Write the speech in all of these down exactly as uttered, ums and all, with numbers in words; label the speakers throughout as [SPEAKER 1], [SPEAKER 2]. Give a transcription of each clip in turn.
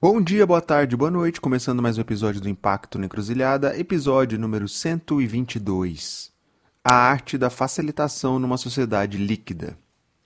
[SPEAKER 1] Bom dia, boa tarde, boa noite, começando mais um episódio do Impacto na Encruzilhada, episódio número cento e vinte e dois. A arte da facilitação numa sociedade líquida.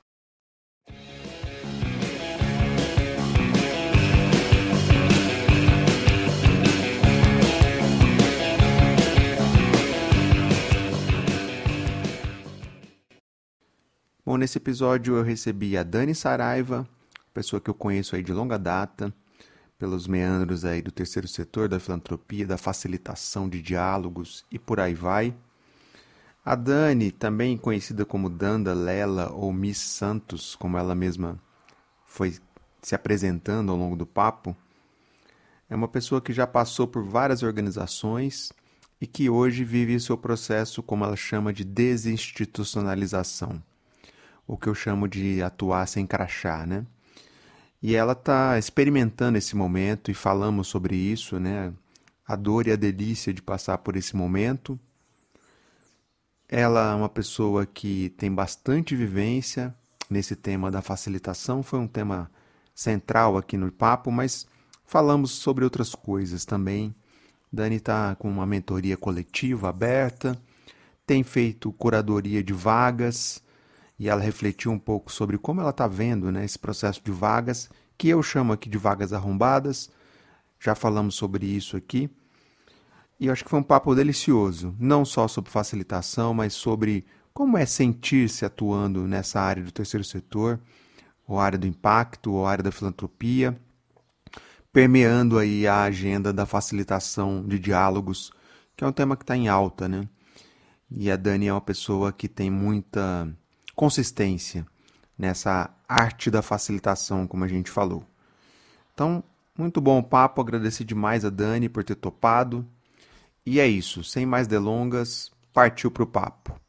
[SPEAKER 1] Bom, nesse episódio eu recebi a Dani Saraiva, pessoa que eu conheço aí de longa data, pelos meandros aí do terceiro setor, da filantropia, da facilitação de diálogos e por aí vai. A Dani, também conhecida como Danda Lela ou Miss Santos, como ela mesma foi se apresentando ao longo do papo, é uma pessoa que já passou por várias organizações e que hoje vive o seu processo, como ela chama, de desinstitucionalização, o que eu chamo de atuar sem crachá, né? E ela está experimentando esse momento e falamos sobre isso, né? A dor e a delícia de passar por esse momento. Ela é uma pessoa que tem bastante vivência nesse tema da facilitação. Foi um tema central aqui no papo, mas falamos sobre outras coisas também. Dani está com uma mentoria coletiva aberta, tem feito curadoria de vagas, e ela refletiu um pouco sobre como ela está vendo, né, esse processo de vagas, que eu chamo aqui de vagas arrombadas. Já falamos sobre isso aqui. E eu acho que foi um papo delicioso, não só sobre facilitação, mas sobre como é sentir-se atuando nessa área do terceiro setor, ou área do impacto, ou área da filantropia, permeando aí a agenda da facilitação de diálogos, que é um tema que está em alta, né? E a Dani é uma pessoa que tem muita consistência nessa arte da facilitação, como a gente falou. Então, muito bom o papo, agradeci demais a Dani por ter topado. E é isso, sem mais delongas, partiu pro papo.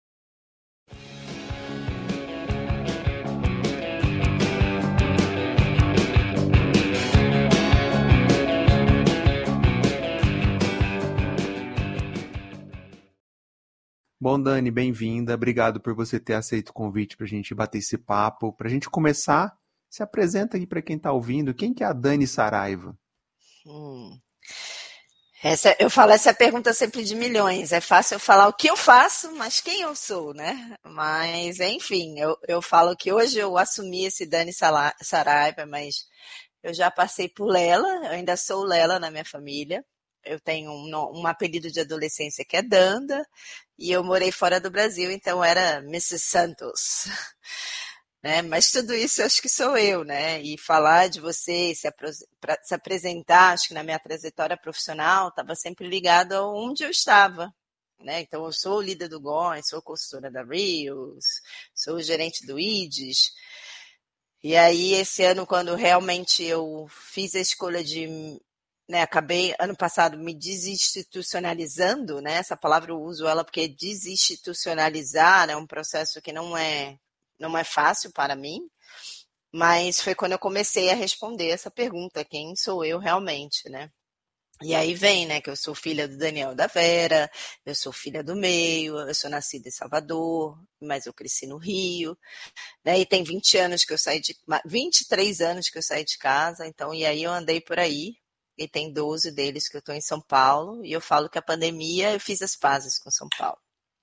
[SPEAKER 1] Bom, Dani, bem-vinda. Obrigado por você ter aceito o convite para a gente bater esse papo. Para a gente começar, se apresenta aqui para quem está ouvindo. Quem que é a Dani Saraiva?
[SPEAKER 2] Hum. Essa, eu falo essa pergunta sempre de milhões. É fácil eu falar o que eu faço, mas quem eu sou, né? Mas, enfim, eu, eu falo que hoje eu assumi esse Dani Saraiva, mas eu já passei por Lela, eu ainda sou Lela na minha família. Eu tenho um, um apelido de adolescência que é Danda, e eu morei fora do Brasil, então era missus Santos. Né? Mas tudo isso eu acho que sou eu, né? E falar de você, se, se apresentar, acho que na minha trajetória profissional estava sempre ligado a onde eu estava. Né? Então, eu sou líder do G O N, sou consultora da Rios, sou gerente do I D E S. E aí, esse ano, quando realmente eu fiz a escolha de... Né, acabei, ano passado, me desinstitucionalizando, né? Essa palavra eu uso ela porque desinstitucionalizar é um processo que não é, não é fácil para mim, mas foi quando eu comecei a responder essa pergunta, quem sou eu realmente, né? E aí vem, né, que eu sou filha do Daniel e da Vera, eu sou filha do meio, eu sou nascida em Salvador, mas eu cresci no Rio, né, e tem vinte anos que eu saí de, vinte e três anos que eu saí de casa, então, e aí eu andei por aí, e tem doze deles que eu estou em São Paulo, e eu falo que a pandemia eu fiz as pazes com São Paulo.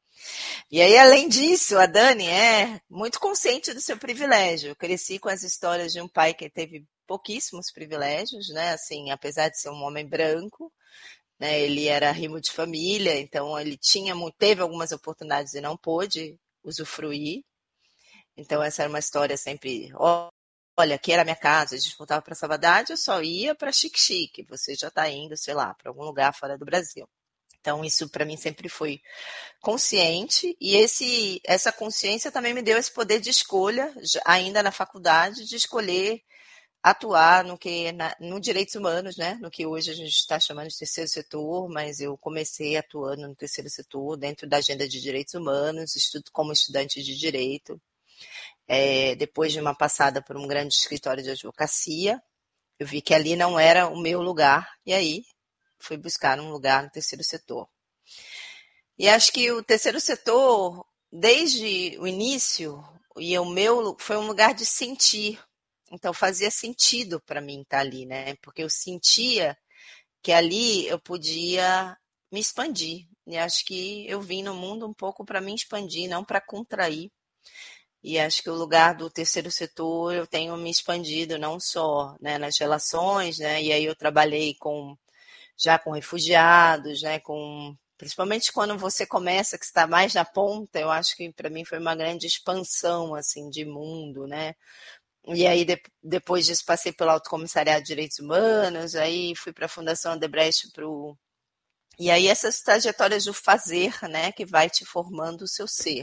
[SPEAKER 2] E aí, além disso, a Dani é muito consciente do seu privilégio. Eu cresci com as histórias de um pai que teve pouquíssimos privilégios, né? Assim, apesar de ser um homem branco, né? Ele era rimo de família, então ele tinha, teve algumas oportunidades e não pôde usufruir. Então, essa era uma história sempre... Olha, aqui era a minha casa, a gente voltava para Salvador, eu só ia para Xique-Xique, você já está indo, sei lá, para algum lugar fora do Brasil. Então, isso para mim sempre foi consciente, e esse, essa consciência também me deu esse poder de escolha, ainda na faculdade, de escolher atuar no que na, no direitos humanos, né? No que hoje a gente está chamando de terceiro setor, mas eu comecei atuando no terceiro setor, dentro da agenda de direitos humanos, estudo como estudante de direito. É, depois de uma passada por um grande escritório de advocacia, eu vi que ali não era o meu lugar, e aí fui buscar um lugar no terceiro setor. E acho que o terceiro setor, desde o início, e o meu foi um lugar de sentir, Então fazia sentido para mim estar ali, né? Porque eu sentia que ali eu podia me expandir. E acho que eu vim no mundo um pouco para me expandir, não para contrair. E acho que o lugar do terceiro setor eu tenho me expandido não só, né, nas relações, né? E aí eu trabalhei com já com refugiados, né? Com principalmente quando você começa que está mais na ponta, eu acho que para mim foi uma grande expansão assim de mundo, né? E aí, de, depois disso, passei pelo Alto Comissariado de Direitos Humanos, aí fui para a Fundação Odebrecht pro... E aí essas trajetórias do fazer, né, que vai te formando o seu ser.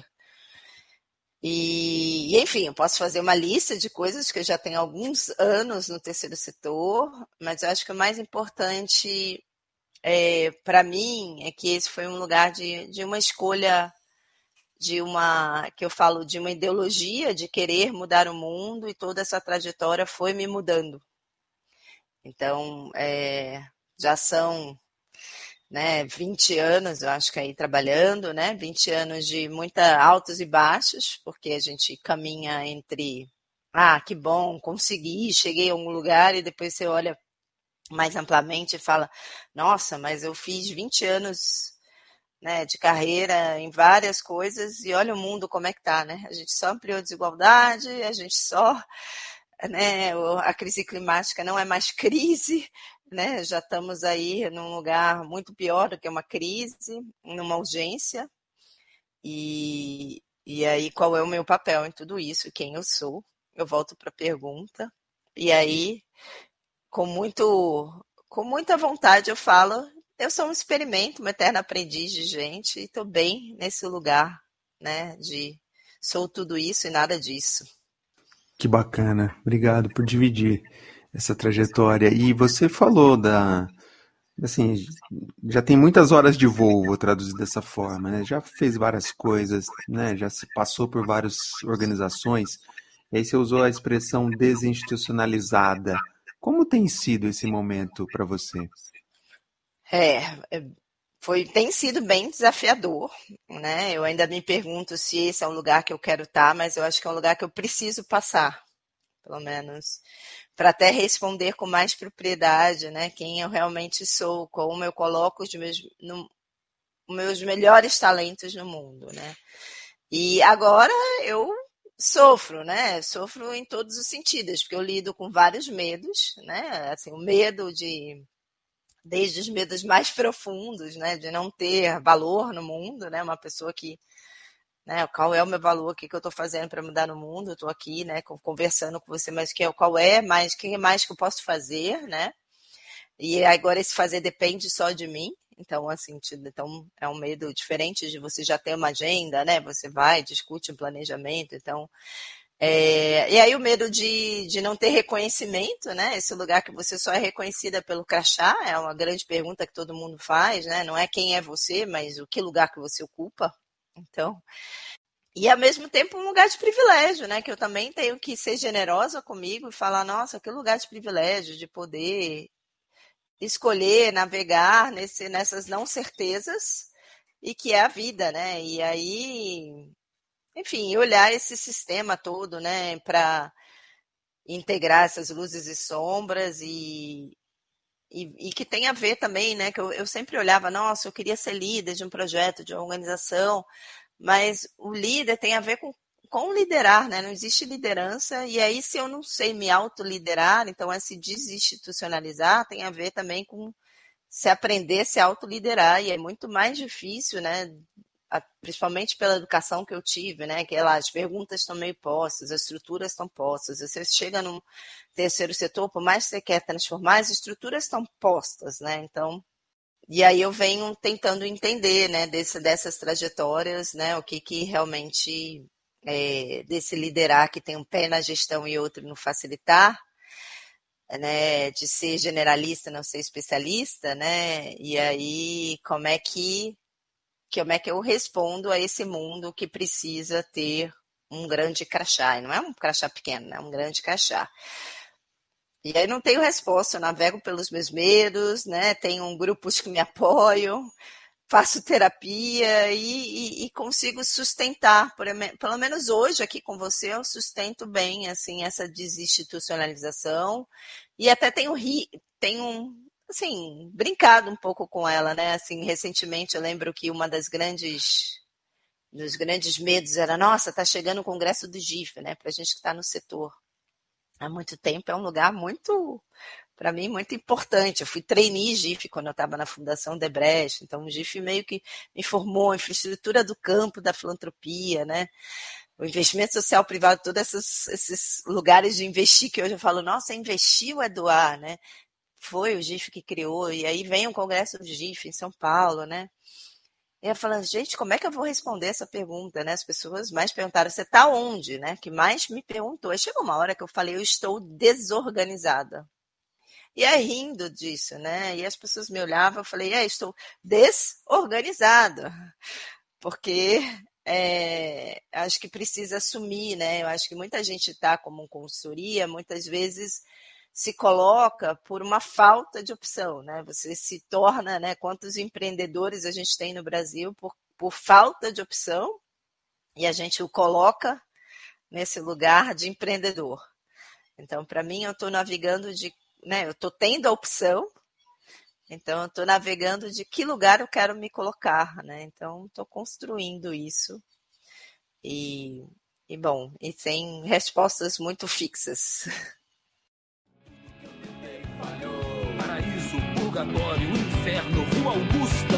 [SPEAKER 2] E, e, enfim, eu posso fazer uma lista de coisas que eu já tenho alguns anos no terceiro setor, mas eu acho que o mais importante é, para mim é que esse foi um lugar de, de uma escolha, de uma, que eu falo de uma ideologia de querer mudar o mundo, e toda essa trajetória foi me mudando. Então, é, já são, né, vinte anos, eu acho que aí trabalhando, né, vinte anos de muita altos e baixos, porque a gente caminha entre, ah, que bom, consegui, cheguei a um lugar, e depois você olha mais amplamente e fala, nossa, mas eu fiz vinte anos, né, de carreira em várias coisas, e olha o mundo como é que tá, né? A gente só ampliou a desigualdade, a gente só, né, a crise climática não é mais crise, né? Já estamos aí num lugar muito pior do que uma crise, numa urgência. E, e aí, qual é o meu papel em tudo isso? Quem eu sou? Eu volto para a pergunta. E aí, com muito, com muita vontade, eu falo, eu sou um experimento, uma eterna aprendiz de gente, e estou bem nesse lugar, né? De sou tudo isso e nada disso.
[SPEAKER 1] Que bacana. Obrigado por dividir essa trajetória. E você falou da, assim, já tem muitas horas de voo, vou traduzir dessa forma, né? Já fez várias coisas, né? Já se passou por várias organizações. E aí você usou a expressão desinstitucionalizada. Como tem sido esse momento para você?
[SPEAKER 2] É, foi, tem sido bem desafiador, né? Eu ainda me pergunto se esse é um lugar que eu quero estar, mas eu acho que é um lugar que eu preciso passar, pelo menos, para até responder com mais propriedade, né? Quem eu realmente sou, como eu coloco os meus, no, os meus melhores talentos no mundo, né? E agora eu sofro, né? Sofro em todos os sentidos, porque eu lido com vários medos, né? Assim, o medo de desde os medos mais profundos, né, de não ter valor no mundo, né, uma pessoa que, né, qual é o meu valor, o que, que eu estou fazendo para mudar no mundo, eu estou aqui, né, conversando com você, mas que, qual é, mais, o que mais que eu posso fazer, né, e agora esse fazer depende só de mim, então, assim, então é um medo diferente de você já ter uma agenda, né, você vai, discute um planejamento, então... É, e aí o medo de, de não ter reconhecimento, né? Esse lugar que você só é reconhecida pelo crachá, é uma grande pergunta que todo mundo faz, né? Não é quem é você, mas o que lugar que você ocupa. Então, e ao mesmo tempo um lugar de privilégio, né? Que eu também tenho que ser generosa comigo e falar, nossa, que lugar de privilégio de poder escolher, navegar nesse, nessas não certezas, e que é a vida, né? E aí... Enfim, olhar esse sistema todo, né, para integrar essas luzes e sombras e, e, e que tem a ver também, né, que eu, eu sempre olhava, nossa, eu queria ser líder de um projeto, de uma organização, mas o líder tem a ver com, com liderar, né, não existe liderança, e aí se eu não sei me autoliderar, então é se desinstitucionalizar, tem a ver também com se aprender a se autoliderar, e é muito mais difícil, né, principalmente pela educação que eu tive, né? Que lá, as perguntas estão meio postas, as estruturas estão postas. Você chega no terceiro setor, por mais que você quer transformar, as estruturas estão postas, né? Então, e aí eu venho tentando entender, né? Desse, dessas trajetórias, né? O que que realmente é, desse liderar que tem um pé na gestão e outro no facilitar, né? De ser generalista, não ser especialista, né? E aí como é que como é que eu respondo a esse mundo que precisa ter um grande crachá, e não é um crachá pequeno, é um grande crachá. E aí não tenho resposta, eu navego pelos meus medos, né? Tenho grupos que me apoiam, faço terapia e, e, e consigo sustentar, por, pelo menos hoje aqui com você, eu sustento bem assim, essa desinstitucionalização e até tenho, ri, tenho assim, brincado um pouco com ela, né? Assim, recentemente eu lembro que uma das grandes dos grandes medos era, nossa, tá chegando o Congresso do G I F, né? Para a gente que está no setor há muito tempo, é um lugar muito, para mim, muito importante. Eu fui trainee G I F quando eu estava na Fundação Debrecht, então o G I F meio que me formou a infraestrutura do campo da filantropia, né? O investimento social privado, todos esses, esses lugares de investir que hoje eu falo, nossa, investir ou é doar, né? Foi o G I F que criou, e aí vem o Congresso do G I F em São Paulo, né? E eu falando, gente, como é que eu vou responder essa pergunta, né? As pessoas mais perguntaram, você está onde, né? Que mais me perguntou. Aí chegou uma hora que eu falei, eu estou desorganizada. E aí rindo disso, né? E as pessoas me olhavam, eu falei, é, estou desorganizada. Porque é, acho que precisa assumir, né? Eu acho que muita gente está como consultoria, muitas vezes se coloca por uma falta de opção, né? Você se torna, né? Quantos empreendedores a gente tem no Brasil por, por falta de opção e a gente o coloca nesse lugar de empreendedor. Então, para mim, eu estou navegando de, né? Eu estou tendo a opção, então eu estou navegando de que lugar eu quero me colocar, né? Então, estou construindo isso e, e bom, e sem respostas muito fixas.
[SPEAKER 3] Paraíso, purgatório, inferno, Rua Augusta.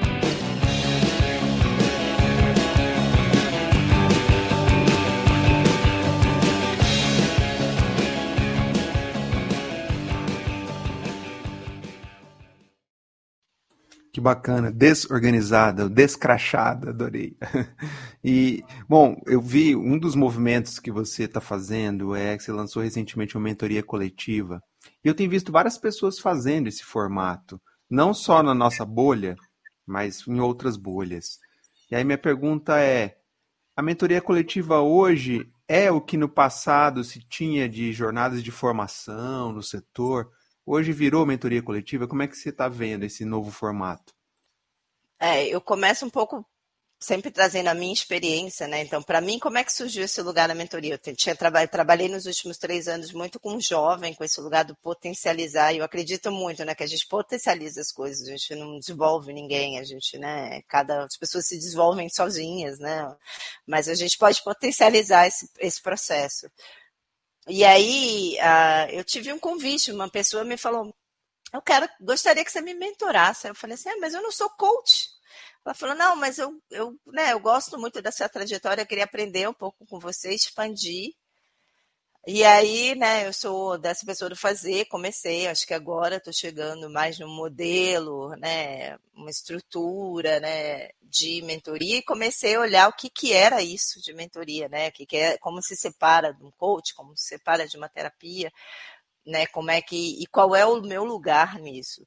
[SPEAKER 1] Que bacana, desorganizada, descrachada, adorei. E, bom, eu vi um dos movimentos que você está fazendo é que você lançou recentemente uma mentoria coletiva. E eu tenho visto várias pessoas fazendo esse formato, não só na nossa bolha, mas em outras bolhas. E aí minha pergunta é, a mentoria coletiva hoje é o que no passado se tinha de jornadas de formação no setor? Hoje virou mentoria coletiva? Como é que você está vendo esse novo formato?
[SPEAKER 2] É, eu começo um pouco sempre trazendo a minha experiência, né? Então, para mim, como é que surgiu esse lugar na mentoria? Eu tinha traba- trabalhei nos últimos três anos muito com um jovem, com esse lugar do potencializar, e eu acredito muito, né? Que a gente potencializa as coisas, a gente não desenvolve ninguém, a gente, né? Cada, as pessoas se desenvolvem sozinhas, né? Mas a gente pode potencializar esse, esse processo. E aí, uh, eu tive um convite, uma pessoa me falou, eu quero, gostaria que você me mentorasse. Eu falei assim, ah, mas eu não sou coach. Ela falou, não, mas eu, eu, né, eu gosto muito da sua trajetória, eu queria aprender um pouco com você, expandir. E aí, né, eu sou dessa pessoa do fazer, comecei, acho que agora estou chegando mais num modelo, né, uma estrutura, né, de mentoria e comecei a olhar o que, que era isso de mentoria, né, o que, que é, como se separa de um coach, como se separa de uma terapia, né, como é que, e qual é o meu lugar nisso.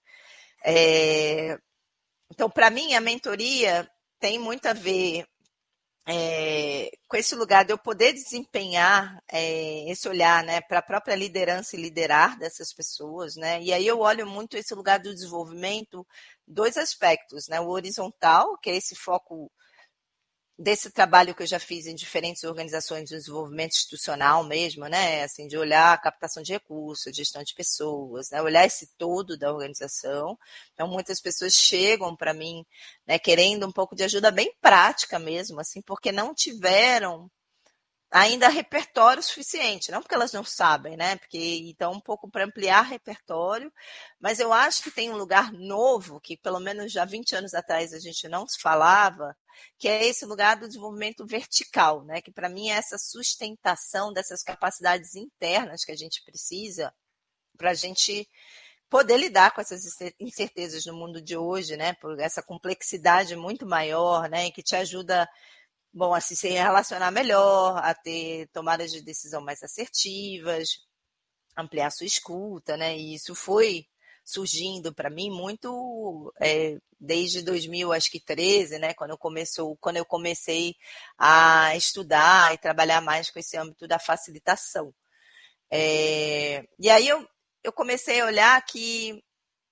[SPEAKER 2] É, então, para mim, a mentoria tem muito a ver é, com esse lugar de eu poder desempenhar é, esse olhar, né, para a própria liderança e liderar dessas pessoas, né? E aí eu olho muito esse lugar do desenvolvimento, dois aspectos, né? O horizontal, que é esse foco desse trabalho que eu já fiz em diferentes organizações de desenvolvimento institucional mesmo, né? Assim, de olhar a captação de recursos, gestão de pessoas, né? Olhar esse todo da organização. Então, muitas pessoas chegam para mim, né, querendo um pouco de ajuda bem prática mesmo, assim, porque não tiveram ainda repertório suficiente, não porque elas não sabem, né? Porque então um pouco para ampliar repertório, mas eu acho que tem um lugar novo que pelo menos já vinte anos atrás a gente não se falava, que é esse lugar do desenvolvimento vertical, né? Que para mim é essa sustentação dessas capacidades internas que a gente precisa para a gente poder lidar com essas incertezas no mundo de hoje, né? Por essa complexidade muito maior, né? Que te ajuda bom, assim, se relacionar melhor, a ter tomadas de decisão mais assertivas, ampliar sua escuta, né? E isso foi surgindo para mim muito é, desde dois mil, acho que treze, né? Quando eu, começou, quando eu comecei a estudar e trabalhar mais com esse âmbito da facilitação. É, e aí eu, eu comecei a olhar que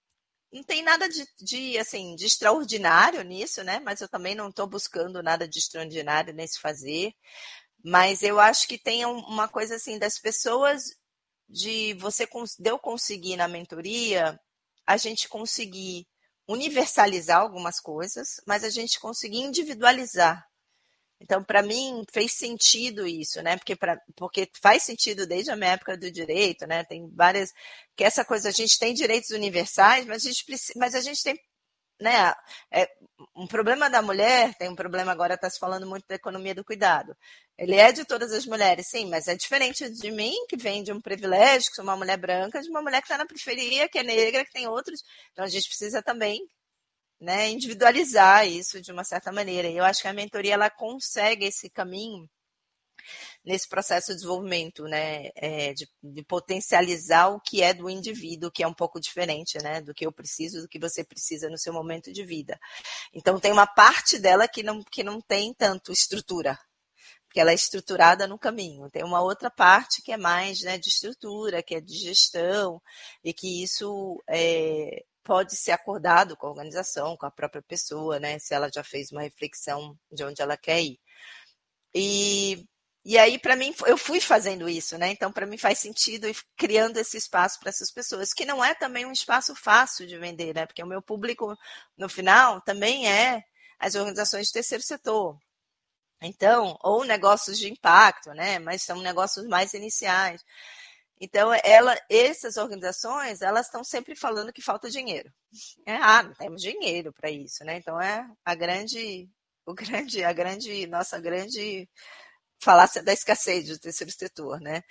[SPEAKER 2] não tem nada de, de, assim, de extraordinário nisso, né? Mas eu também não estou buscando nada de extraordinário nesse fazer. Mas eu acho que tem uma coisa assim das pessoas, de você deu conseguir na mentoria, a gente conseguir universalizar algumas coisas, mas a gente conseguir individualizar. Então, para mim, fez sentido isso, né? Porque, pra, porque faz sentido desde a minha época do direito, né? Tem várias. Que essa coisa, a gente tem direitos universais, mas a gente, precisa, mas a gente tem. Né, é, um problema da mulher, tem um problema agora, está se falando muito da economia do cuidado. Ele é de todas as mulheres, sim, mas é diferente de mim, que vem de um privilégio, que sou uma mulher branca, de uma mulher que está na periferia, que é negra, que tem outros. Então, a gente precisa também, né, individualizar isso de uma certa maneira. E eu acho que a mentoria ela consegue esse caminho nesse processo de desenvolvimento, né, é, de, de potencializar o que é do indivíduo, que é um pouco diferente, né, do que eu preciso, do que você precisa no seu momento de vida. Então, tem uma parte dela que não, que não tem tanto estrutura, porque ela é estruturada no caminho. Tem uma outra parte que é mais, né, de estrutura, que é de gestão, e que isso é, pode ser acordado com a organização, com a própria pessoa, né, se ela já fez uma reflexão de onde ela quer ir. E, e aí, para mim, eu fui fazendo isso, né? Então, para mim, faz sentido ir criando esse espaço para essas pessoas, que não é também um espaço fácil de vender, né? Porque o meu público, no final, também é as organizações de terceiro setor. Então, ou negócios de impacto, né? Mas são negócios mais iniciais. Então, ela, essas organizações, elas estão sempre falando que falta dinheiro. É, ah, não temos dinheiro para isso, né? Então, é a grande... O grande, a grande, nossa grande falácia da escassez do terceiro setor, né?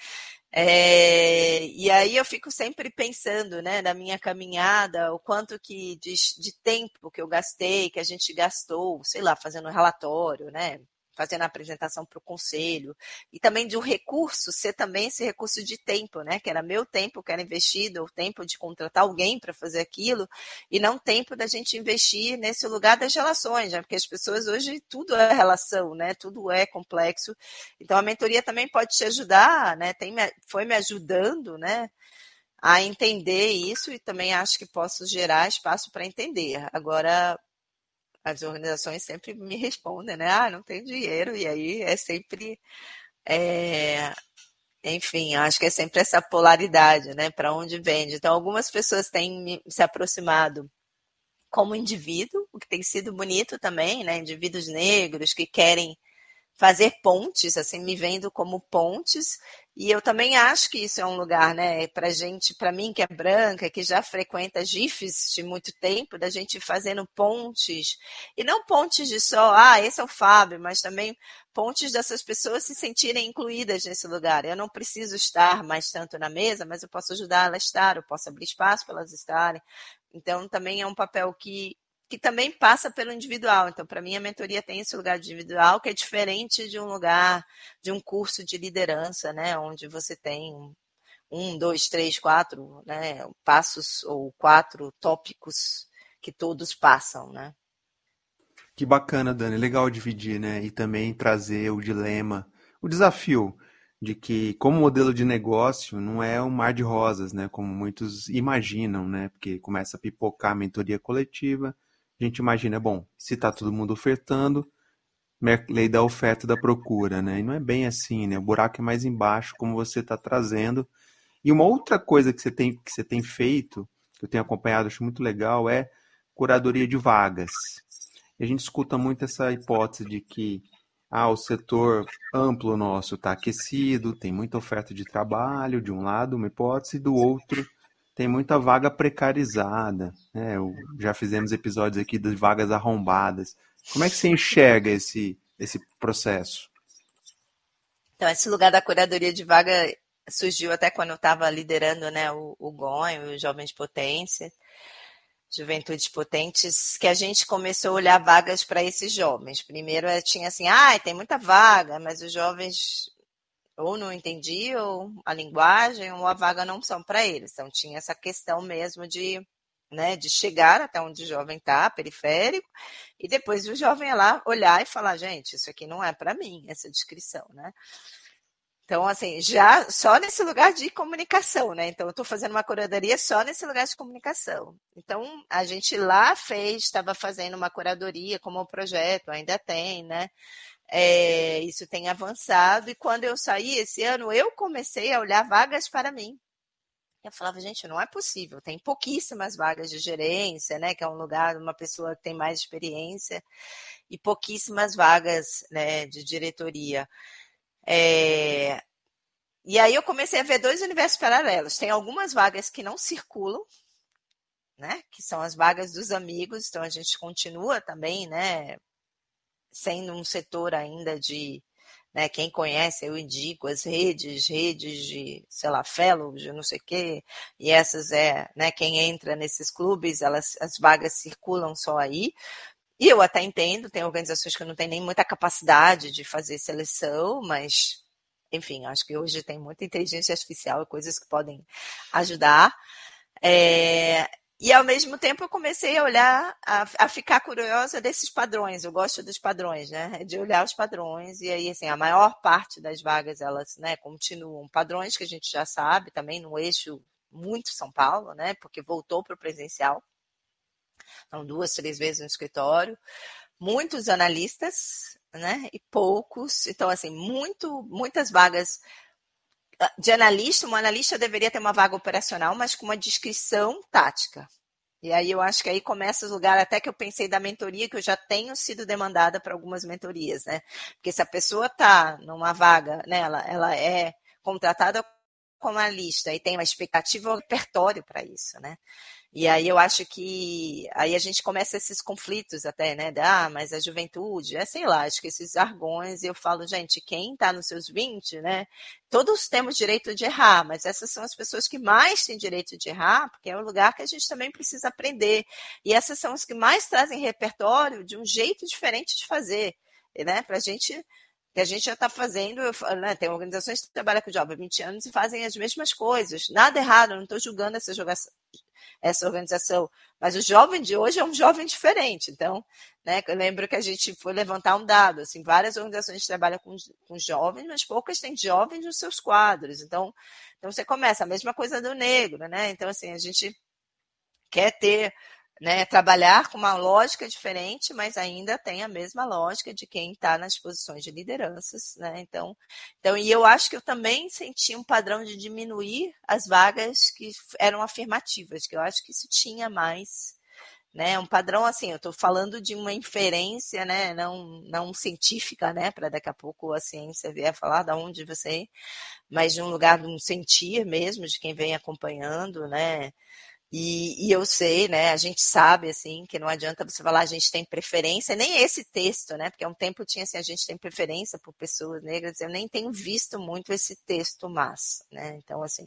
[SPEAKER 2] É, e aí eu fico sempre pensando, né, na minha caminhada, o quanto que de, de tempo que eu gastei, que a gente gastou, sei lá, fazendo um relatório, né? Fazendo a apresentação para o conselho, e também de um recurso ser também esse recurso de tempo, né? Que era meu tempo que era investido, o tempo de contratar alguém para fazer aquilo, e não tempo da gente investir nesse lugar das relações, né? Porque as pessoas hoje tudo é relação, né? Tudo é complexo. Então a mentoria também pode te ajudar, né? Tem, foi me ajudando, né? A entender isso, e também acho que posso gerar espaço para entender. Agora, as organizações sempre me respondem, né? Ah, não tem dinheiro, e aí é sempre, é, enfim, acho que é sempre essa polaridade, né? Para onde vende. Então, algumas pessoas têm se aproximado como indivíduo, o que tem sido bonito também, né? Indivíduos negros que querem fazer pontes, assim, me vendo como pontes, e eu também acho que isso é um lugar, né, pra gente, para mim que é branca, que já frequenta GIFs de muito tempo, da gente fazendo pontes, e não pontes de só, ah, esse é o Fábio, mas também pontes dessas pessoas se sentirem incluídas nesse lugar. Eu não preciso estar mais tanto na mesa, mas eu posso ajudar elas a estar, eu posso abrir espaço para elas estarem. Então, também é um papel que que também passa pelo individual. Então, para mim, a mentoria tem esse lugar individual, que é diferente de um lugar, de um curso de liderança, né, onde você tem um, dois, três, quatro, né, passos ou quatro tópicos que todos passam, né.
[SPEAKER 1] Que bacana, Dani. Legal dividir, né, e também trazer o dilema, o desafio de que, como modelo de negócio, não é um mar de rosas, né, como muitos imaginam, né, porque começa a pipocar a mentoria coletiva. A gente imagina, bom, se está todo mundo ofertando, lei da oferta e da procura, né? E não é bem assim, né? O buraco é mais embaixo, como você está trazendo. E uma outra coisa que você tem, que você tem feito, que eu tenho acompanhado, acho muito legal, é curadoria de vagas. E a gente escuta muito essa hipótese de que ah, o setor amplo nosso está aquecido, tem muita oferta de trabalho, de um lado, uma hipótese, e do outro tem muita vaga precarizada, né? Já fizemos episódios aqui das vagas arrombadas. Como é que você enxerga esse, esse processo?
[SPEAKER 2] Então, esse lugar da curadoria de vaga surgiu até quando eu estava liderando, né, o, o G O N, o Jovens Potência, Juventudes Potentes, que a gente começou a olhar vagas para esses jovens. Primeiro tinha assim, ah, tem muita vaga, mas os jovens ou não entendiam a linguagem, ou a vaga não são para eles. Então, tinha essa questão mesmo de, né, de chegar até onde o jovem está, periférico, e depois o jovem ia lá olhar e falar, gente, isso aqui não é para mim, essa descrição, né? Então, assim, já só nesse lugar de comunicação, né? Então, eu estou fazendo uma curadoria só nesse lugar de comunicação. Então, a gente lá fez, estava fazendo uma curadoria como um projeto, ainda tem, né? É, isso tem avançado. E quando eu saí esse ano, eu comecei a olhar vagas para mim. Eu falava, gente, não é possível. Tem pouquíssimas vagas de gerência, né? Que é um lugar de uma pessoa que tem mais experiência, e pouquíssimas vagas, né, de diretoria. É... E aí eu comecei a ver dois universos paralelos. Tem algumas vagas que não circulam, né? Que são as vagas dos amigos. Então a gente continua também, né? Sendo um setor ainda de, né? Quem conhece, eu indico as redes, redes de, sei lá, fellows, de não sei o quê. E essas é, né? Quem entra nesses clubes, elas, as vagas circulam só aí. E eu até entendo, tem organizações que não têm nem muita capacidade de fazer seleção, mas, enfim, acho que hoje tem muita inteligência artificial e coisas que podem ajudar. É, e, ao mesmo tempo, eu comecei a olhar, a, a ficar curiosa desses padrões. Eu gosto dos padrões, né? De olhar os padrões. E aí, assim, a maior parte das vagas, elas, né, continuam padrões que a gente já sabe, também no eixo muito São Paulo, né? Porque voltou para o presencial. Então, duas, três vezes no escritório, muitos analistas, né, e poucos, então, assim, muito, muitas vagas de analista. Um analista deveria ter uma vaga operacional, mas com uma descrição tática. E aí eu acho que aí começa o lugar até que eu pensei da mentoria, que eu já tenho sido demandada para algumas mentorias, né, porque se a pessoa está numa vaga, né, ela, ela é contratada como analista e tem uma expectativa, um repertório para isso, né. E aí eu acho que aí a gente começa esses conflitos até, né? Ah, mas a juventude, é, sei lá, acho que esses jargões, e eu falo, gente, quem está nos seus vinte, né? Todos temos direito de errar, mas essas são as pessoas que mais têm direito de errar, porque é um lugar que a gente também precisa aprender. E essas são as que mais trazem repertório de um jeito diferente de fazer, né? Para a gente... que a gente já está fazendo, né, tem organizações que trabalham com jovens há vinte anos e fazem as mesmas coisas. Nada errado, eu não estou julgando essa, jogação, essa organização, mas o jovem de hoje é um jovem diferente. Então, né, eu lembro que a gente foi levantar um dado, assim, várias organizações trabalham com, com jovens, mas poucas têm jovens nos seus quadros. Então, então, você começa, a mesma coisa do negro, né? Então, assim, a gente quer ter... né, trabalhar com uma lógica diferente, mas ainda tem a mesma lógica de quem está nas posições de lideranças, né? Então, então, e eu acho que eu também senti um padrão de diminuir as vagas que eram afirmativas, que eu acho que isso tinha mais, né? Um padrão assim, eu estou falando de uma inferência, né, não, não científica, né, para daqui a pouco a ciência vier falar de onde você, mas de um lugar de um sentir mesmo, de quem vem acompanhando, né? E, e eu sei, né, a gente sabe, assim, que não adianta você falar a gente tem preferência, nem esse texto, né, porque há um tempo tinha assim, a gente tem preferência por pessoas negras, eu nem tenho visto muito esse texto, mas, né, então, assim,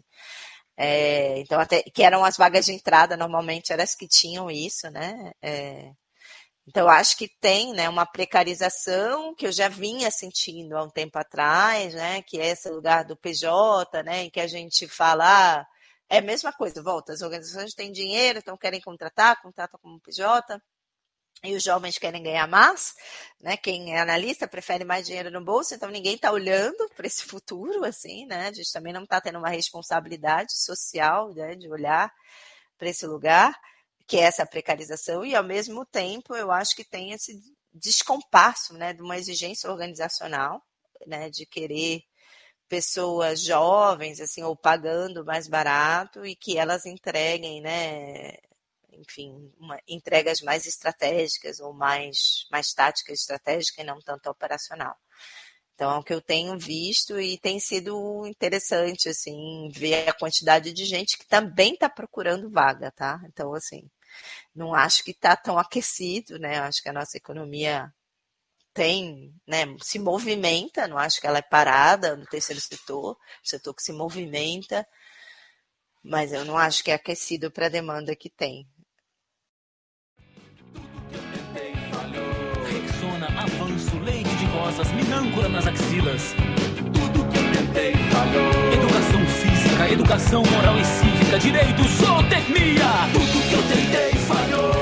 [SPEAKER 2] é, então até, que eram as vagas de entrada, normalmente eram as que tinham isso, né, é, então eu acho que tem, né, uma precarização que eu já vinha sentindo há um tempo atrás, né, que é esse lugar do P J, né, em que a gente fala... é a mesma coisa, volta, as organizações têm dinheiro, então querem contratar, contratam como P J, e os jovens querem ganhar mais, né? Quem é analista prefere mais dinheiro no bolso, então ninguém está olhando para esse futuro, assim, né? A gente também não está tendo uma responsabilidade social, né, de olhar para esse lugar, que é essa precarização, e ao mesmo tempo eu acho que tem esse descompasso, né, de uma exigência organizacional, né, de querer pessoas jovens, assim, ou pagando mais barato e que elas entreguem, né, enfim, uma, entregas mais estratégicas ou mais, mais tática estratégica e não tanto operacional. Então, é o que eu tenho visto e tem sido interessante, assim, ver a quantidade de gente que também está procurando vaga, tá? Então, assim, não acho que está tão aquecido, né? Acho que a nossa economia tem, né, se movimenta, não acho que ela é parada no terceiro setor, setor que se movimenta, mas eu não acho que é aquecido para a demanda que tem.
[SPEAKER 3] Rexona, avanço, leite de rosas, minâncora nas axilas. Tudo que eu tentei falhou. Educação física, educação moral e cívica, direito, zootecnia. Tudo que eu tentei falhou.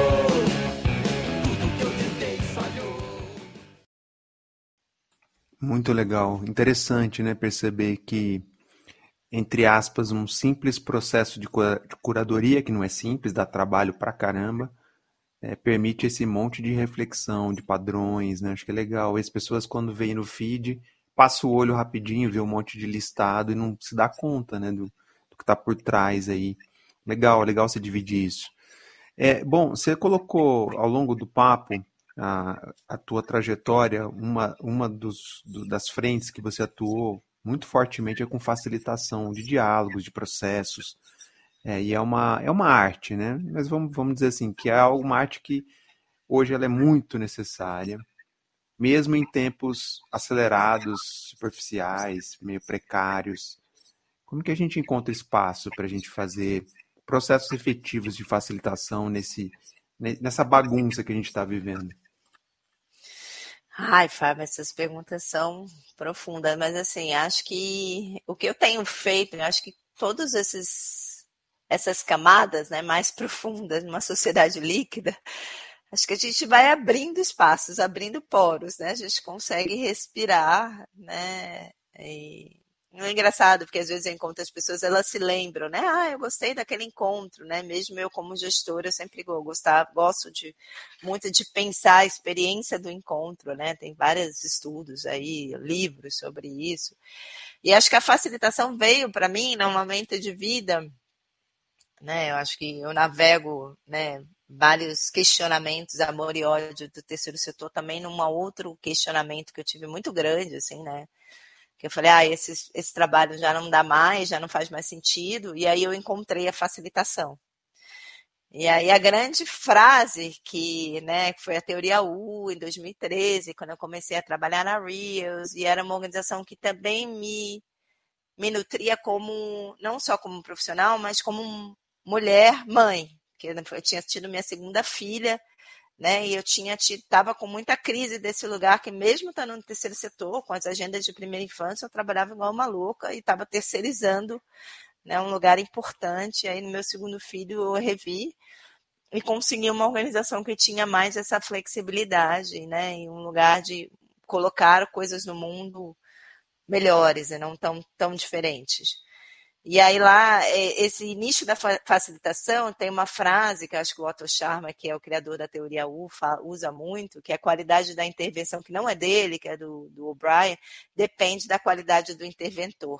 [SPEAKER 1] Muito legal. Interessante, né? Perceber que, entre aspas, um simples processo de cura- de curadoria, que não é simples, dá trabalho pra caramba, é, permite esse monte de reflexão, de padrões, né? Acho que é legal. E as pessoas, quando veem no feed, passa o olho rapidinho, vê um monte de listado e não se dá conta, né? Do, do que está por trás aí. Legal, legal você dividir isso. É, bom, você colocou ao longo do papo a, a tua trajetória, uma, uma dos, do- das frentes que você atuou muito fortemente é com facilitação de diálogos, de processos. É, e é uma, é uma arte, né? Mas vamos, vamos dizer assim, que é uma arte que hoje ela é muito necessária, mesmo em tempos acelerados, superficiais, meio precários. Como que a gente encontra espaço para a gente fazer processos efetivos de facilitação nesse, ne- nessa bagunça que a gente está vivendo?
[SPEAKER 2] Ai, Fábio, essas perguntas são profundas, mas assim, acho que o que eu tenho feito, eu acho que todos esses essas camadas, né, mais profundas numa sociedade líquida, acho que a gente vai abrindo espaços, abrindo poros, né? A gente consegue respirar, né? E não é engraçado, porque às vezes eu encontro as pessoas, elas se lembram, né? Ah, eu gostei daquele encontro, né? Mesmo eu como gestora, eu sempre gostar, gosto de muito de pensar a experiência do encontro, né? Tem vários estudos aí, livros sobre isso. E acho que a facilitação veio para mim num momento de vida, né? Eu acho que eu navego, né? Vários questionamentos, amor e ódio do terceiro setor, também num outro questionamento que eu tive muito grande, assim, né? Que eu falei, ah, esse, esse trabalho já não dá mais, já não faz mais sentido, e aí eu encontrei a facilitação. E aí a grande frase que, né, que foi a Teoria U em dois mil e treze, quando eu comecei a trabalhar na Reels, e era uma organização que também me, me nutria como, não só como profissional, mas como mulher, mãe, que eu tinha tido minha segunda filha, né, e eu tinha estava com muita crise desse lugar, que mesmo estando no terceiro setor, com as agendas de primeira infância, eu trabalhava igual uma louca e estava terceirizando, né, um lugar importante. Aí no meu segundo filho eu revi e consegui uma organização que tinha mais essa flexibilidade, né, em um lugar de colocar coisas no mundo melhores e não tão, tão diferentes. E aí lá, esse nicho da facilitação tem uma frase que acho que o Otto Scharmer, que é o criador da teoria U, usa muito, que é a qualidade da intervenção, que não é dele, que é do, do O'Brien, depende da qualidade do interventor.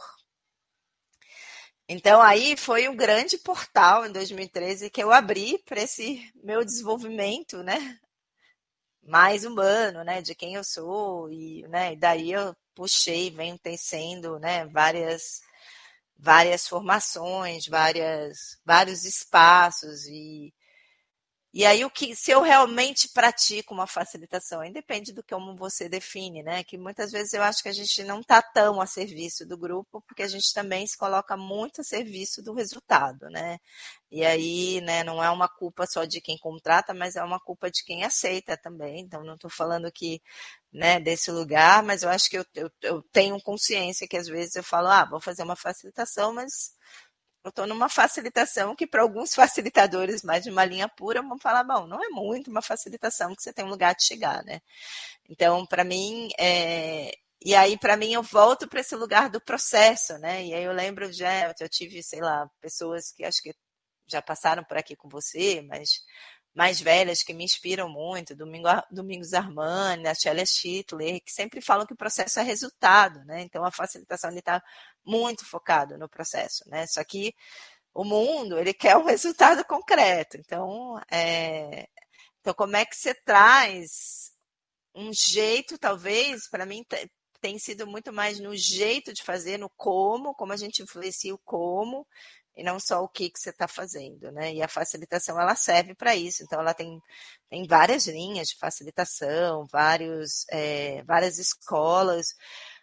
[SPEAKER 2] Então, aí foi um grande portal em dois mil e treze que eu abri para esse meu desenvolvimento, né, mais humano, né, de quem eu sou, e, né, e daí eu puxei, venho tecendo, né, várias, várias formações, várias, vários espaços, e E aí, o que, se eu realmente pratico uma facilitação, aí depende do como você define, né? Que muitas vezes eu acho que a gente não está tão a serviço do grupo, porque a gente também se coloca muito a serviço do resultado, né? E aí, né, não é uma culpa só de quem contrata, mas é uma culpa de quem aceita também. Então, não estou falando que, né, desse lugar, mas eu acho que eu, eu, eu tenho consciência que às vezes eu falo, ah, vou fazer uma facilitação, mas eu estou numa facilitação que para alguns facilitadores mais de uma linha pura vão falar, bom, não é muito uma facilitação que você tem um lugar de chegar, né? Então, para mim, é... e aí para mim eu volto para esse lugar do processo, né? E aí eu lembro, já, eu tive, sei lá, pessoas que acho que já passaram por aqui com você, mas mais velhas que me inspiram muito, Domingo, Domingos Armani, a Sheila Schittler, que sempre falam que o processo é resultado, né? Então a facilitação está muito focado no processo, né? Só que o mundo ele quer um resultado concreto. Então, é... então como é que você traz um jeito, talvez, para mim tem sido muito mais no jeito de fazer, no como, como a gente influencia o como, e não só o que, que você está fazendo, né? E a facilitação, ela serve para isso. Então, ela tem, tem várias linhas de facilitação, vários, é, várias escolas,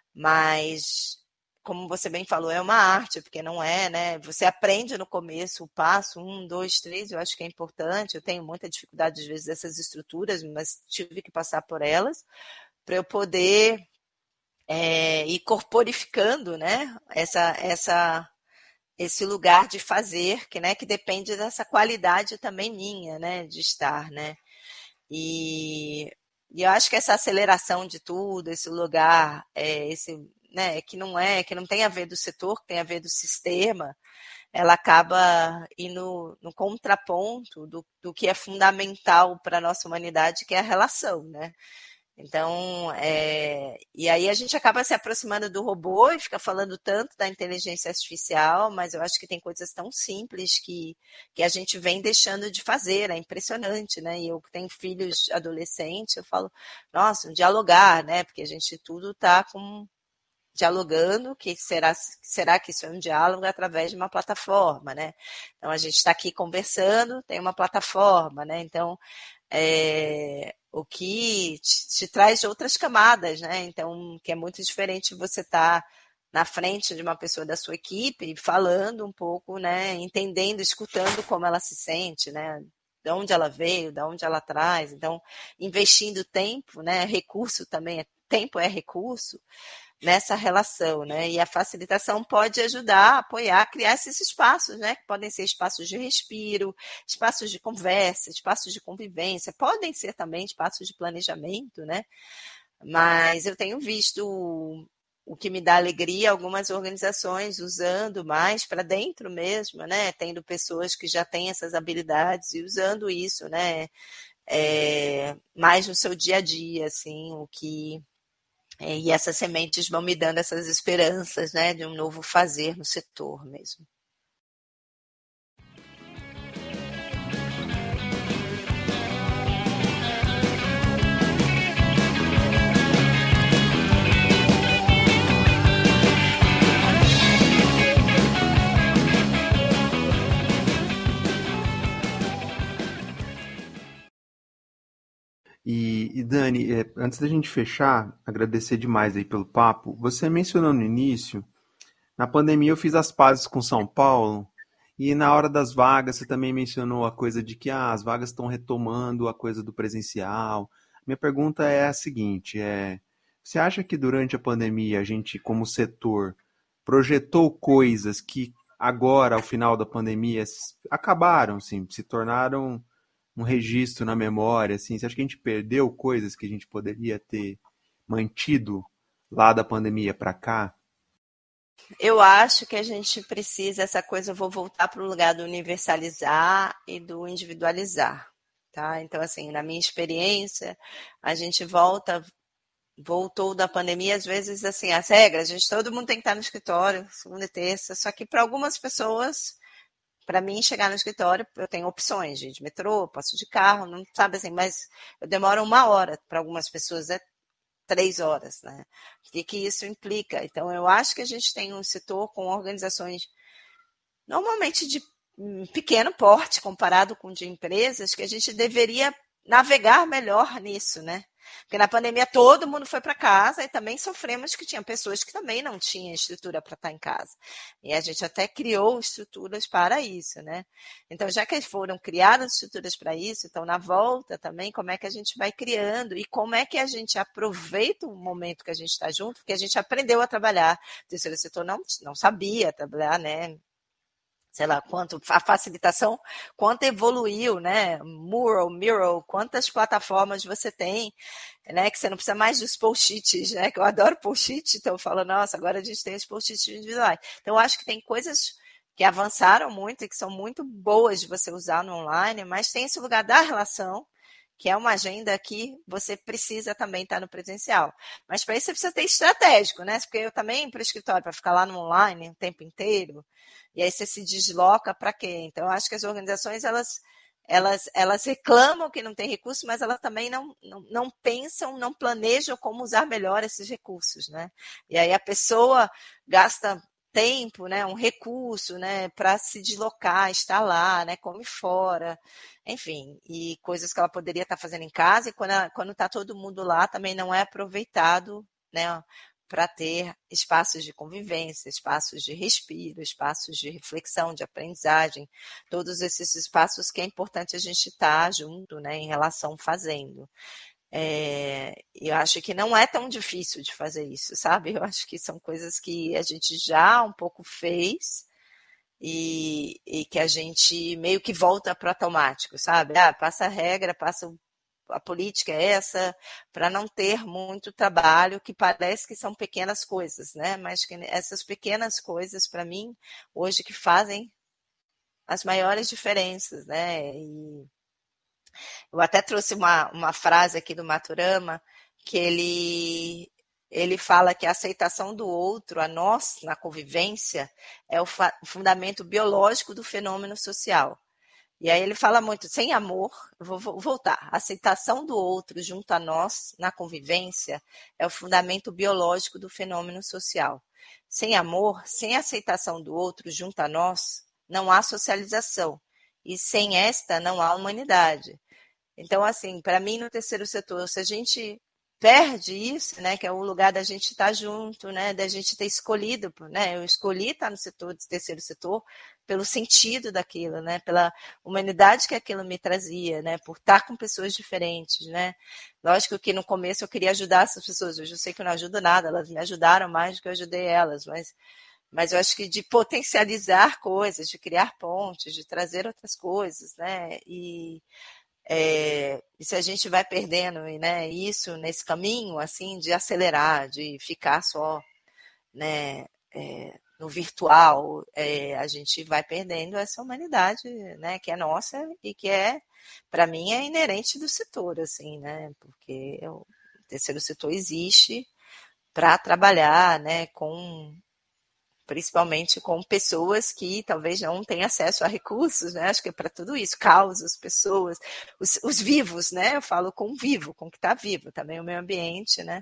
[SPEAKER 2] mas, como você bem falou, é uma arte, porque não é, né? Você aprende no começo o passo, um, dois, três, eu acho que é importante. Eu tenho muita dificuldade, às vezes, dessas estruturas, mas tive que passar por elas para eu poder é, ir corporificando, né? Essa, essa esse lugar de fazer, que, né, que depende dessa qualidade também minha, né, de estar, né, e, e eu acho que essa aceleração de tudo, esse lugar, é, esse, né, que não é, que não tem a ver do setor, que tem a ver do sistema, ela acaba indo no contraponto do, do que é fundamental para a nossa humanidade, que é a relação, né? Então, é, e aí a gente acaba se aproximando do robô e fica falando tanto da inteligência artificial, mas eu acho que tem coisas tão simples que, que a gente vem deixando de fazer, é impressionante, né? E eu que tenho filhos adolescentes, eu falo, nossa, um dialogar, né? Porque a gente tudo está com dialogando, que será, será que isso é um diálogo através de uma plataforma, né? Então, a gente está aqui conversando, tem uma plataforma, né? Então, é, o que te, te traz outras camadas, né? Então, que é muito diferente você estar tá na frente de uma pessoa da sua equipe, falando um pouco, né? Entendendo, escutando como ela se sente, né? De onde ela veio, de onde ela traz. Então, investindo tempo, né? Recurso também, tempo é recurso, nessa relação, né? E a facilitação pode ajudar, apoiar, criar esses espaços, né? Que podem ser espaços de respiro, espaços de conversa, espaços de convivência, podem ser também espaços de planejamento, né? Mas eu tenho visto o, o que me dá alegria, algumas organizações usando mais para dentro mesmo, né? Tendo pessoas que já têm essas habilidades e usando isso, né? É, mais no seu dia a dia, assim, o que e essas sementes vão me dando essas esperanças, né, de um novo fazer no setor mesmo.
[SPEAKER 1] E, e Dani, é, antes da gente fechar, agradecer demais aí pelo papo. Você mencionou no início, na pandemia eu fiz as pazes com São Paulo, e na hora das vagas você também mencionou a coisa de que ah, as vagas estão retomando a coisa do presencial. Minha pergunta é a seguinte, é, você acha que durante a pandemia a gente, como setor, projetou coisas que agora, ao final da pandemia, acabaram, assim, se tornaram um registro na memória, assim, você acha que a gente perdeu coisas que a gente poderia ter mantido lá da pandemia para cá?
[SPEAKER 2] Eu acho que a gente precisa, essa coisa, eu vou voltar para o lugar do universalizar e do individualizar, tá? Então, assim, na minha experiência, a gente volta, voltou da pandemia, às vezes, assim, as regras, a gente, todo mundo tem que estar no escritório, segunda e terça, só que para algumas pessoas, para mim, chegar no escritório, eu tenho opções de metrô, posso de carro, não sabe assim, mas eu demoro uma hora, para algumas pessoas é três horas, né? O que, que isso implica? Então, eu acho que a gente tem um setor com organizações normalmente de pequeno porte, comparado com de empresas, que a gente deveria navegar melhor nisso, né? Porque na pandemia todo mundo foi para casa e também sofremos que tinha pessoas que também não tinham estrutura para estar em casa. E a gente até criou estruturas para isso, né? Então, já que foram criadas estruturas para isso, então na volta também, como é que a gente vai criando e como é que a gente aproveita o momento que a gente está junto, porque a gente aprendeu a trabalhar. O terceiro setor não, não sabia trabalhar, né? Sei lá, quanto a facilitação, quanto evoluiu, né? Mural, Miro, quantas plataformas você tem, né? Que você não precisa mais dos post-its, né? Que eu adoro post-it, então eu falo, nossa, agora a gente tem os post-its individuais. Então, eu acho que tem coisas que avançaram muito e que são muito boas de você usar no online, mas tem esse lugar da relação, que é uma agenda que você precisa também estar no presencial. Mas para isso você precisa ter estratégico, né? Porque eu também para o escritório, para ficar lá no online o tempo inteiro, e aí você se desloca para quê? Então, eu acho que as organizações, elas, elas, elas reclamam que não tem recurso, mas elas também não, não, não pensam, não planejam como usar melhor esses recursos, né? E aí a pessoa gasta tempo, né, um recurso, né, para se deslocar, estar lá, né, come fora, enfim, e coisas que ela poderia estar fazendo em casa, e quando ela, quando está todo mundo lá, também não é aproveitado, né, para ter espaços de convivência, espaços de respiro, espaços de reflexão, de aprendizagem, todos esses espaços que é importante a gente estar junto, né, em relação fazendo. É, eu acho que não é tão difícil de fazer isso, sabe? Eu acho que são coisas que a gente já um pouco fez e, e que a gente meio que volta para o automático, sabe? Ah, passa a regra, passa o a política é essa, para não ter muito trabalho, que parece que são pequenas coisas, né? Mas que essas pequenas coisas, para mim, hoje que fazem as maiores diferenças, né? E eu até trouxe uma, uma frase aqui do Maturama, que ele, ele fala que a aceitação do outro, a nós, na convivência, é o, fa- o fundamento biológico do fenômeno social. E aí ele fala muito, sem amor, eu vou, vou voltar, a aceitação do outro junto a nós, na convivência, é o fundamento biológico do fenômeno social. Sem amor, sem aceitação do outro junto a nós, não há socialização. E sem esta, não há humanidade. Então, assim, para mim, no terceiro setor, se a gente perde isso, né, que é o lugar da gente estar junto, né, da gente ter escolhido, né, eu escolhi estar no setor do terceiro setor pelo sentido daquilo, né, pela humanidade que aquilo me trazia, né, por estar com pessoas diferentes, né. Lógico que no começo eu queria ajudar essas pessoas, hoje eu sei que eu não ajudo nada, elas me ajudaram mais do que eu ajudei elas, mas, mas eu acho que de potencializar coisas, de criar pontes, de trazer outras coisas, né, e É, e se a gente vai perdendo, né, isso nesse caminho, assim, de acelerar, de ficar só, né, é, no virtual, é, a gente vai perdendo essa humanidade, né, que é nossa e que é, para mim, é inerente do setor, assim, né, porque o terceiro setor existe para trabalhar, né, com principalmente com pessoas que talvez não tenham acesso a recursos, né? Acho que é para tudo isso, causas, pessoas, os, os vivos, né? Eu falo com o vivo, com o que está vivo, também o meio ambiente, né?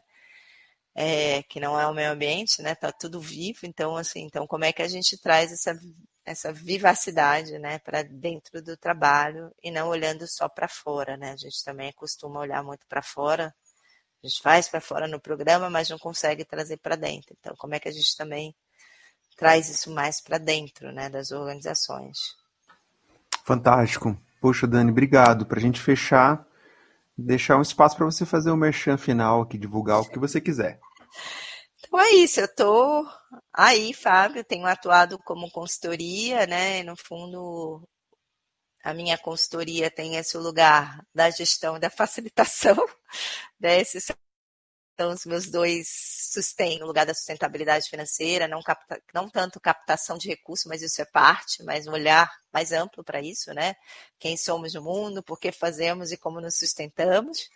[SPEAKER 2] É, que não é o meio ambiente, né? Está tudo vivo, então, assim, então como é que a gente traz essa, essa vivacidade, né, para dentro do trabalho e não olhando só para fora, né? A gente também costuma olhar muito para fora, a gente faz para fora no programa, mas não consegue trazer para dentro. Então, como é que a gente também traz isso mais para dentro, né, das organizações.
[SPEAKER 1] Fantástico. Poxa, Dani, obrigado. Para a gente fechar, deixar um espaço para você fazer o merchan final aqui, divulgar o que você quiser.
[SPEAKER 2] Então é isso, eu estou aí, Fábio, tenho atuado como consultoria, né, no fundo a minha consultoria tem esse lugar da gestão e da facilitação, né, esses Então, os meus dois sustêm no lugar da sustentabilidade financeira, não, capta, não tanto captação de recursos, mas isso é parte, mas um olhar mais amplo para isso, né? Quem somos no mundo, por que fazemos e como nos sustentamos.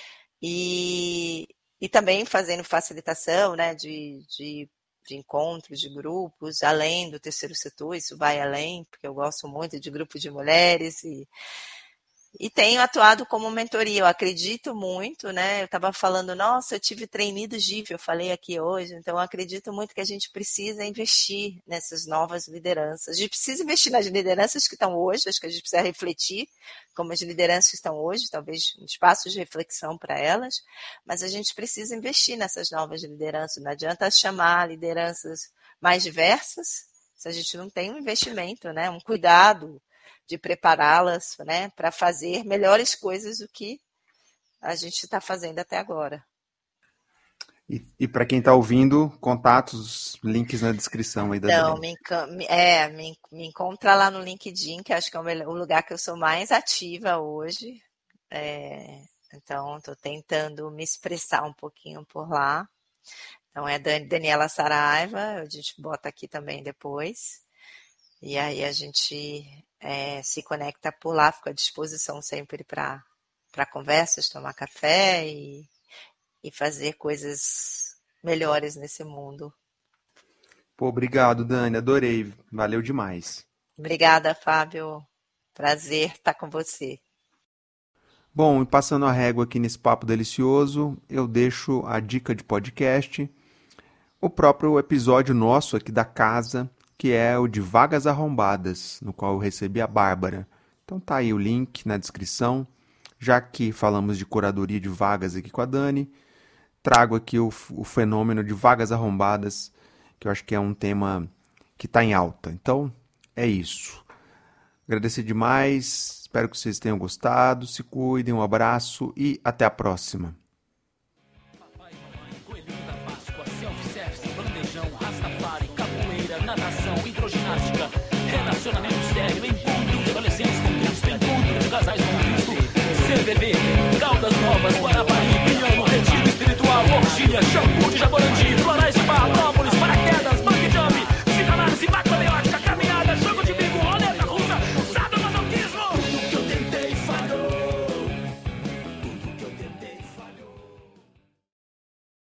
[SPEAKER 2] E, e também fazendo facilitação, né, de, de, de encontros, de grupos, além do terceiro setor, isso vai além, porque eu gosto muito de grupo de mulheres e E tenho atuado como mentoria, eu acredito muito, né? Eu estava falando, nossa, eu tive trainee do G I F, eu falei aqui hoje, então eu acredito muito que a gente precisa investir nessas novas lideranças. A gente precisa investir nas lideranças que estão hoje, acho que a gente precisa refletir como as lideranças estão hoje, talvez um espaço de reflexão para elas, mas a gente precisa investir nessas novas lideranças, não adianta chamar lideranças mais diversas se a gente não tem um investimento, né? Um cuidado de prepará-las, né, para fazer melhores coisas do que a gente está fazendo até agora.
[SPEAKER 1] E, e para quem está ouvindo, contatos, links na descrição aí da
[SPEAKER 2] Então,
[SPEAKER 1] Dani.
[SPEAKER 2] me, é, me, me encontra lá no LinkedIn, que acho que é o lugar que eu sou mais ativa hoje. É, então, estou tentando me expressar um pouquinho por lá. Então, é Daniela Saraiva, a gente bota aqui também depois. E aí a gente é, se conecta por lá, fico à disposição sempre para conversas, tomar café e, e fazer coisas melhores nesse mundo.
[SPEAKER 1] Pô, obrigado, Dani, adorei, valeu demais.
[SPEAKER 2] Obrigada, Fábio, prazer estar com você.
[SPEAKER 1] Bom, e passando a régua aqui nesse papo delicioso, eu deixo a dica de podcast, o próprio episódio nosso aqui da casa, que é o de Vagas Arrombadas, no qual eu recebi a Bárbara. Então tá aí o link na descrição. Já que falamos de curadoria de vagas aqui com a Dani, trago aqui o, o fenômeno de vagas arrombadas, que eu acho que é um tema que está em alta. Então, é isso. Agradecer demais, espero que vocês tenham gostado, se cuidem, um abraço e até a próxima.
[SPEAKER 3] Papai, mamãe, coelhinho da Páscoa, self-service, bandejão, rastafari, capoeira, natação, hidroginástica, relacionamento sério,